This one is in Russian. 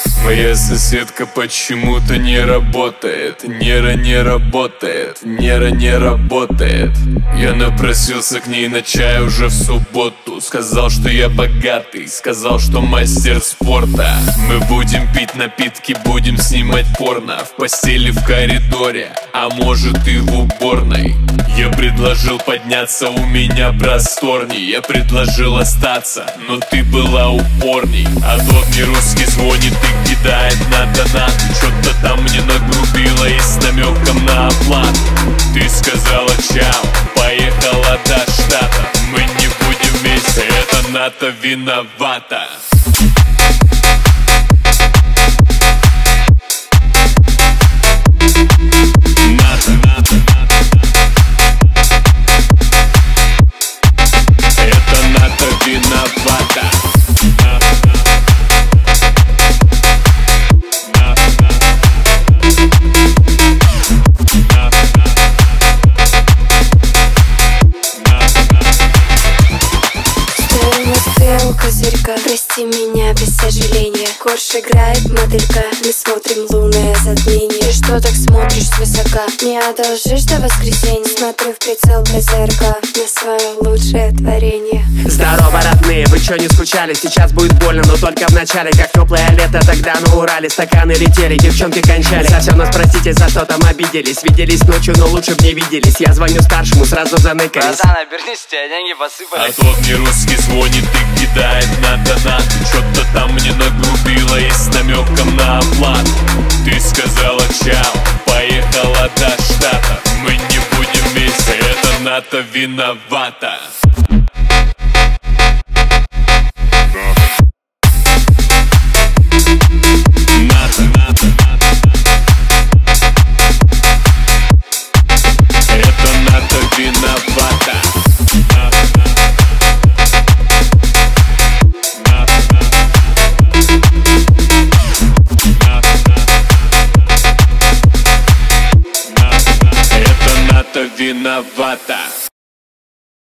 Моя соседка почему-то не работает. Нера не работает, Нера не работает. Я напросился к ней на чай уже в субботу. Сказал, что я богатый, сказал, что мастер спорта. Мы будем пить напитки, будем снимать порно. В постели, в коридоре, а может и в уборной. Я предложил подняться, у меня просторней. Я предложил остаться, но ты была упорней. А тот мне русский звонит и кидает на донат. Что-то там мне нагрубило и с намеком на оплату. Ты сказала чао, поехала до штата. Мы не будем вместе, это НАТО виновата. Козырька, прости меня без сожаления. Корж играет моделька, мы смотрим лунное затмение. Что так смотришь свысока? Не одолжишь до воскресенья? Смотрю в прицел ПЗРК на свое лучшее творение. Здорово, родные, вы чё не скучали? Сейчас будет больно, но только в начале. Как теплое лето тогда на Урале. Стаканы летели, девчонки кончали. Совсем нас простите, за что там обиделись. Виделись ночью, но лучше б не виделись. Я звоню старшему, сразу заныкались. Братан, обернись, тебе деньги посыпались. А тот мне русский звонит и кидает на донат. Что-то там мне нагрубило и с намеком на оплату. Ты сказала чао, поехала до штата. Мы не будем вместе, это НАТО виновата. Виновата.